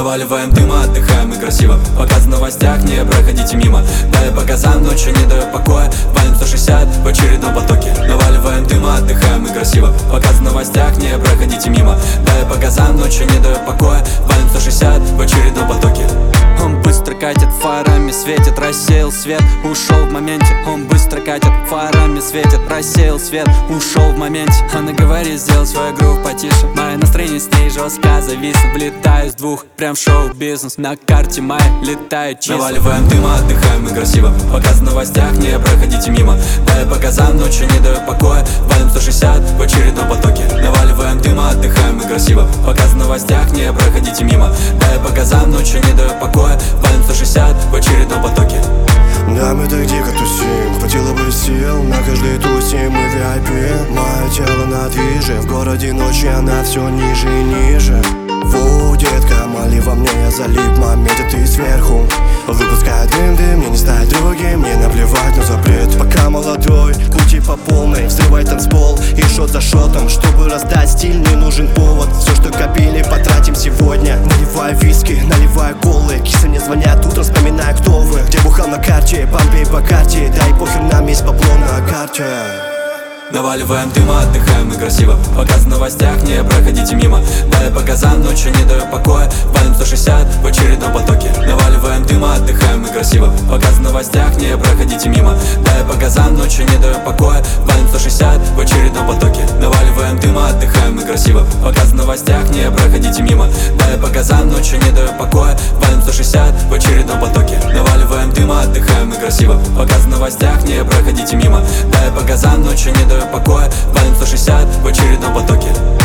Наваливаем дыма, отдыхаем и красиво. Показ в новостях, не проходите мимо. Далее по газам, ночью не дает покоя. Валим 160 в очередном потоке. Наваливаем дыма, отдыхаем и красиво. Показ в новостях, не проходите мимо. Далее по газам, ночью не дает покоя. Валим 160 в очередном потоке. Он быстро катит, фарами светит, рассеял свет, ушел в моменте. Он быстро катит, фарами светит, рассеял свет, ушел в моменте. Она говорит, сделай свой грув потише. Мое настроение с ней жестко зависло. Влетаю с двух, прям в шоу-бизнес. На карте моя летают числа. Наваливаем дыма, отдыхаем и красиво. Показ в новостях, не проходите мимо. Далее по газам, ночью не дает покоя. Валим 160 в очередном потоке. Наваливаем дыма, отдыхаем и красиво. Показ в новостях, не проходите мимо. Далее по газам, ночью не дает покоя. Валим 160 в очередном потоке. Да, мы так дико тусим, хватило бы сил на каждой тусе, мы VIP. Мое тело на движе, в городе ночью она все ниже и ниже. Фу, детка, моли во мне, я залип в моменте, ты сверху. Выпускай дым, мне не стать другим, мне наплевать на запрет. Пока молодой, крути по полной, взрывай танцпол и шот за шотом. Чтобы раздать стиль, не нужен повод. Все, что копили, потратим сегодня. Наливай виски, наливай колы. Кисы мне звонят утром, вспоминаю, кто вы. Где бухал на карте, помпей по карте. Да и похер, нам есть бабло на карте. Наваливаем дыма, отдыхаем и красиво. Показ в новостях, не проходите мимо. Далее по газам, ночью не дает покоя. Валим 160 в очередном потоке. Наваливаем дыма, отдыхаем и красиво. Показ в новостях, не проходите мимо. Далее по газам, ночью не дает покоя. Валим 160 в очередном потоке. Наваливаем дыма, отдыхаем и красиво. Показ в новостях, не проходите мимо. Далее по газам, ночью не дает покоя. Валим 160 в очередном потоке. Наваливаем дыма, отдыхаем и красиво. Показ в новостях, не проходите мимо. Далее по газам, ночью не дает покоя. Валим 160 в очередном потоке.